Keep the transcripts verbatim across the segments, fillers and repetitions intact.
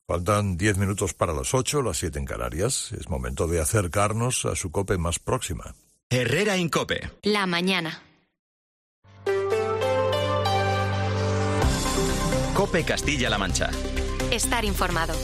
Faltan diez minutos para las ocho, las siete en Canarias. Es momento de acercarnos a su COPE más próxima. Herrera en COPE. La mañana. COPE Castilla-La Mancha. Estar informado.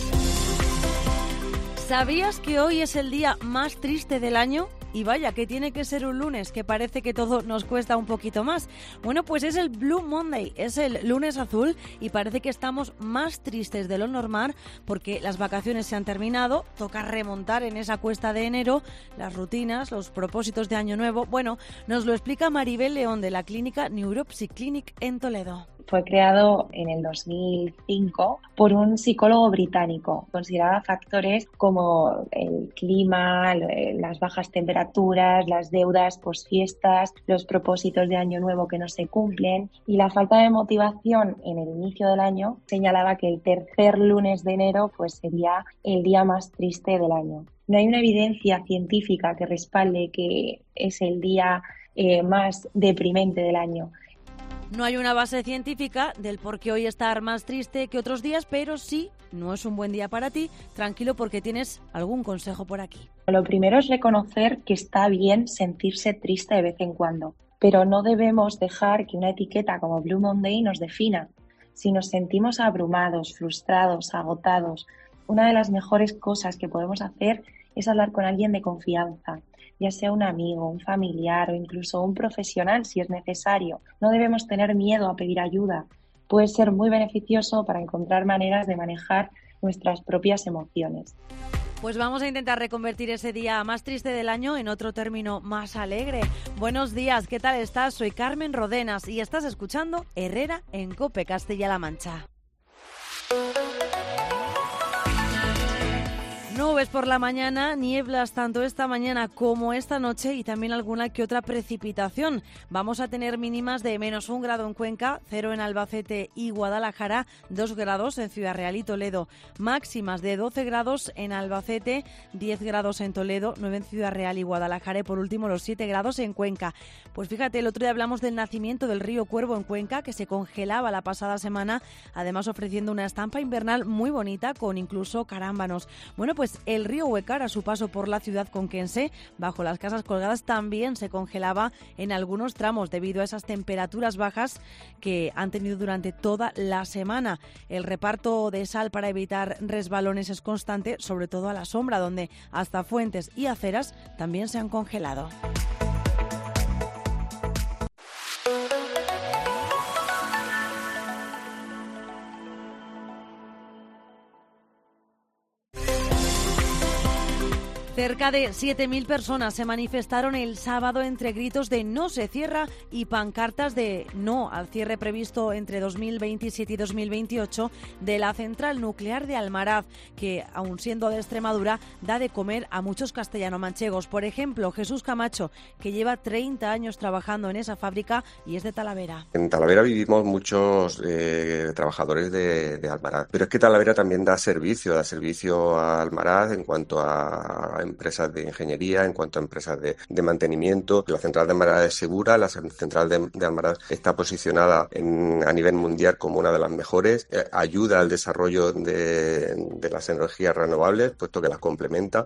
¿Sabías que hoy es el día más triste del año? Y vaya, que tiene que ser un lunes, que parece que todo nos cuesta un poquito más. Bueno, pues es el Blue Monday, es el lunes azul y parece que estamos más tristes de lo normal porque las vacaciones se han terminado, toca remontar en esa cuesta de enero las rutinas, los propósitos de año nuevo. Bueno, nos lo explica Maribel León de la clínica Neuropsy Clinic en Toledo. Fue creado en el dos mil cinco por un psicólogo británico. Consideraba factores como el clima, las bajas temperaturas, las deudas posfiestas, los propósitos de año nuevo que no se cumplen y la falta de motivación en el inicio del año. Señalaba que el tercer lunes de enero pues sería el día más triste del año. No hay una evidencia científica que respalde que es el día eh, más deprimente del año. No hay una base científica del por qué hoy estar más triste que otros días, pero sí, no es un buen día para ti. Tranquilo porque tienes algún consejo por aquí. Lo primero es reconocer que está bien sentirse triste de vez en cuando, pero no debemos dejar que una etiqueta como Blue Monday nos defina. Si nos sentimos abrumados, frustrados, agotados, una de las mejores cosas que podemos hacer es hablar con alguien de confianza, ya sea un amigo, un familiar o incluso un profesional si es necesario. No debemos tener miedo a pedir ayuda. Puede ser muy beneficioso para encontrar maneras de manejar nuestras propias emociones. Pues vamos a intentar reconvertir ese día más triste del año en otro término más alegre. Buenos días, ¿qué tal estás? Soy Carmen Rodenas y estás escuchando Herrera en COPE Castilla-La Mancha. Nubes por la mañana, nieblas tanto esta mañana como esta noche y también alguna que otra precipitación. Vamos a tener mínimas de menos un grado en Cuenca, cero en Albacete y Guadalajara, dos grados en Ciudad Real y Toledo. Máximas de doce grados en Albacete, diez grados en Toledo, nueve en Ciudad Real y Guadalajara y por último los siete grados en Cuenca. Pues fíjate, el otro día hablamos del nacimiento del río Cuervo en Cuenca, que se congelaba la pasada semana, además ofreciendo una estampa invernal muy bonita con incluso carámbanos. Bueno, pues el río Huecar, a su paso por la ciudad conquense, bajo las casas colgadas, también se congelaba en algunos tramos debido a esas temperaturas bajas que han tenido durante toda la semana. El reparto de sal para evitar resbalones es constante, sobre todo a la sombra, donde hasta fuentes y aceras también se han congelado. Cerca de siete mil personas se manifestaron el sábado entre gritos de "no se cierra" y pancartas de "no" al cierre previsto entre dos mil veintisiete y dos mil veintiocho de la central nuclear de Almaraz, que, aun siendo de Extremadura, da de comer a muchos castellano-manchegos. Por ejemplo, Jesús Camacho, que lleva treinta años trabajando en esa fábrica y es de Talavera. En Talavera vivimos muchos eh, trabajadores de, de Almaraz, pero es que Talavera también da servicio, da servicio a Almaraz en cuanto a empresas de ingeniería, en cuanto a empresas de, de mantenimiento. La central de Almaraz es segura, la central de, de Almaraz está posicionada en, a nivel mundial como una de las mejores, eh, ayuda al desarrollo de, de las energías renovables, puesto que las complementa.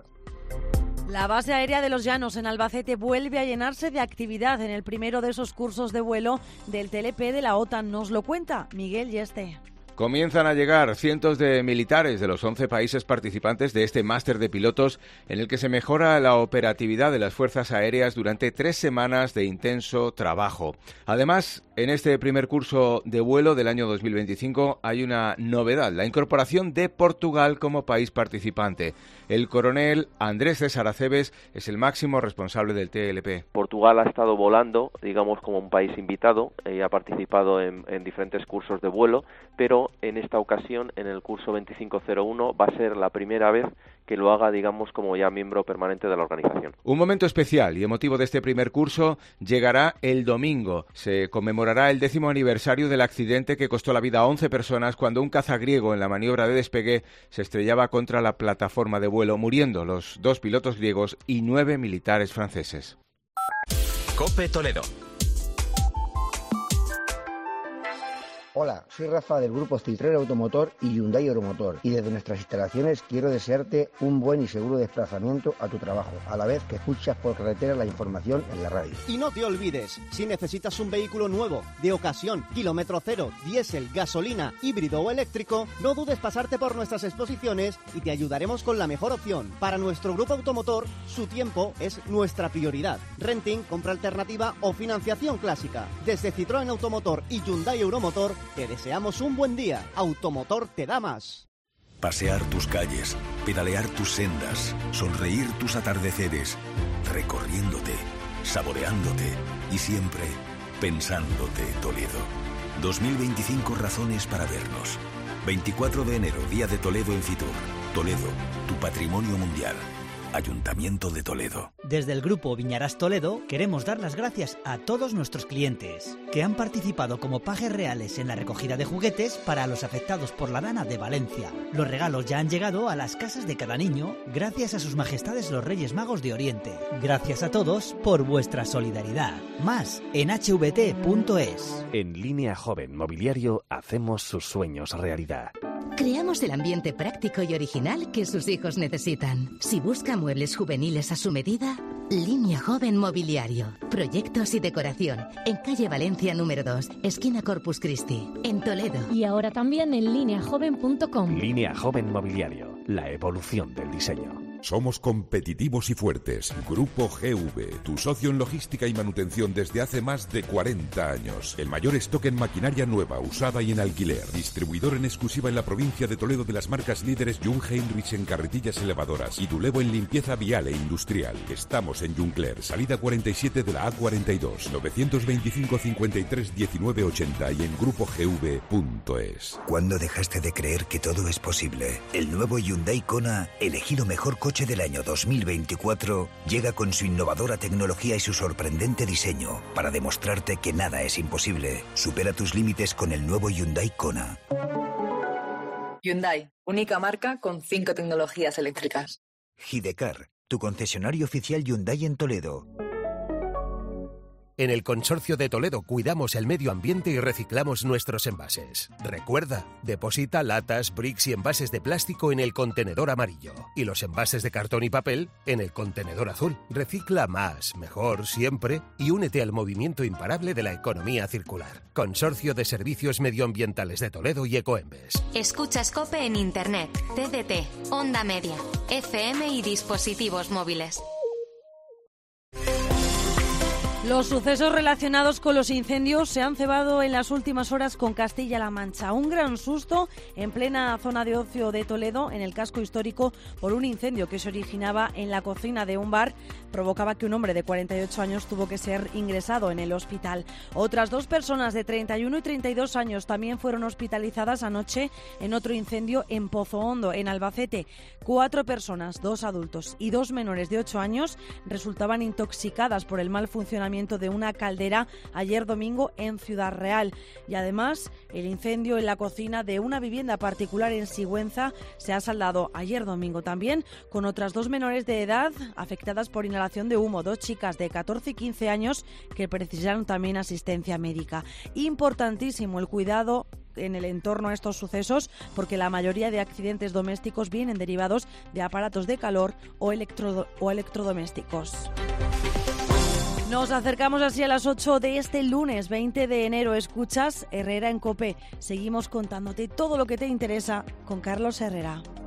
La base aérea de Los Llanos en Albacete vuelve a llenarse de actividad en el primero de esos cursos de vuelo del T L P de la OTAN. Nos lo cuenta Miguel Yeste. Comienzan a llegar cientos de militares de los once países participantes de este máster de pilotos en el que se mejora la operatividad de las fuerzas aéreas durante tres semanas de intenso trabajo. Además, en este primer curso de vuelo del año dos mil veinticinco hay una novedad, la incorporación de Portugal como país participante. El coronel Andrés César Aceves es el máximo responsable del T L P. Portugal ha estado volando, digamos, como un país invitado y ha participado en, en diferentes cursos de vuelo, pero en esta ocasión, en el curso veinticinco cero uno, va a ser la primera vez que lo haga, digamos, como ya miembro permanente de la organización. Un momento especial y emotivo de este primer curso llegará el domingo. Se conmemorará el décimo aniversario del accidente que costó la vida a once personas cuando un caza griego en la maniobra de despegue se estrellaba contra la plataforma de vuelo, muriendo los dos pilotos griegos y nueve militares franceses. COPE Toledo. Hola, soy Rafa del grupo Citroën Automotor y Hyundai Euromotor y desde nuestras instalaciones quiero desearte un buen y seguro desplazamiento a tu trabajo, a la vez que escuchas por carretera la información en la radio. Y no te olvides, si necesitas un vehículo nuevo, de ocasión, kilómetro cero, diésel, gasolina, híbrido o eléctrico, no dudes pasarte por nuestras exposiciones y te ayudaremos con la mejor opción. Para nuestro grupo automotor, su tiempo es nuestra prioridad. Renting, compra alternativa o financiación clásica. Desde Citroën Automotor y Hyundai Euromotor, te deseamos un buen día. Automotor te da más. Pasear tus calles, pedalear tus sendas, sonreír tus atardeceres, recorriéndote, saboreándote y siempre pensándote, Toledo. dos mil veinticinco razones para vernos. veinticuatro de enero, Día de Toledo en Fitur. Toledo, tu patrimonio mundial. Ayuntamiento de Toledo. Desde el Grupo Viñarás Toledo queremos dar las gracias a todos nuestros clientes que han participado como pajes reales en la recogida de juguetes para los afectados por la Dana de Valencia. Los regalos ya han llegado a las casas de cada niño gracias a sus majestades los Reyes Magos de Oriente. Gracias a todos por vuestra solidaridad. Más en h v t punto es. En Línea Joven Mobiliario hacemos sus sueños realidad. Creamos el ambiente práctico y original que sus hijos necesitan. Si busca muebles juveniles a su medida, Línea Joven Mobiliario. Proyectos y decoración. En calle Valencia número dos, esquina Corpus Christi, en Toledo. Y ahora también en línea joven punto com. Línea Joven Mobiliario. La evolución del diseño. Somos competitivos y fuertes. Grupo G V, tu socio en logística y manutención desde hace más de cuarenta años. El mayor stock en maquinaria nueva, usada y en alquiler. Distribuidor en exclusiva en la provincia de Toledo de las marcas líderes Jung Heinrich en carretillas elevadoras y Dulevo en limpieza vial e industrial. Estamos en Juncler, salida cuarenta y siete de la A cuarenta y dos, novecientos veinticinco cincuenta y tres diecinueve ochenta y en grupo g v punto es. ¿Cuándo dejaste de creer que todo es posible? El nuevo Hyundai Kona, elegido mejor coche del año dos mil veinticuatro, llega con su innovadora tecnología y su sorprendente diseño para demostrarte que nada es imposible. Supera tus límites con el nuevo Hyundai Kona. Hyundai, única marca con cinco tecnologías eléctricas. Hidecar, tu concesionario oficial Hyundai en Toledo. En el Consorcio de Toledo cuidamos el medio ambiente y reciclamos nuestros envases. Recuerda, deposita latas, bricks y envases de plástico en el contenedor amarillo y los envases de cartón y papel en el contenedor azul. Recicla más, mejor, siempre y únete al movimiento imparable de la economía circular. Consorcio de Servicios Medioambientales de Toledo y Ecoembes. Escuchas COPE en Internet, T D T, Onda Media, F M y dispositivos móviles. Los sucesos relacionados con los incendios se han cebado en las últimas horas con Castilla-La Mancha. Un gran susto en plena zona de ocio de Toledo, en el casco histórico, por un incendio que se originaba en la cocina de un bar. Provocaba que un hombre de cuarenta y ocho años tuvo que ser ingresado en el hospital. Otras dos personas de treinta y uno y treinta y dos años también fueron hospitalizadas anoche en otro incendio en Pozo Hondo, en Albacete. Cuatro personas, dos adultos y dos menores de ocho años, resultaban intoxicadas por el mal funcionamiento de una caldera ayer domingo en Ciudad Real. Y además, el incendio en la cocina de una vivienda particular en Sigüenza se ha saldado ayer domingo también con otras dos menores de edad afectadas por inhalación de humo, dos chicas de catorce y quince años que precisaron también asistencia médica. Importantísimo el cuidado en el entorno a estos sucesos, porque la mayoría de accidentes domésticos vienen derivados de aparatos de calor o, electro, o electrodomésticos. Nos acercamos así a las ocho de este lunes veinte de enero. Escuchas Herrera en COPE. Seguimos contándote todo lo que te interesa con Carlos Herrera.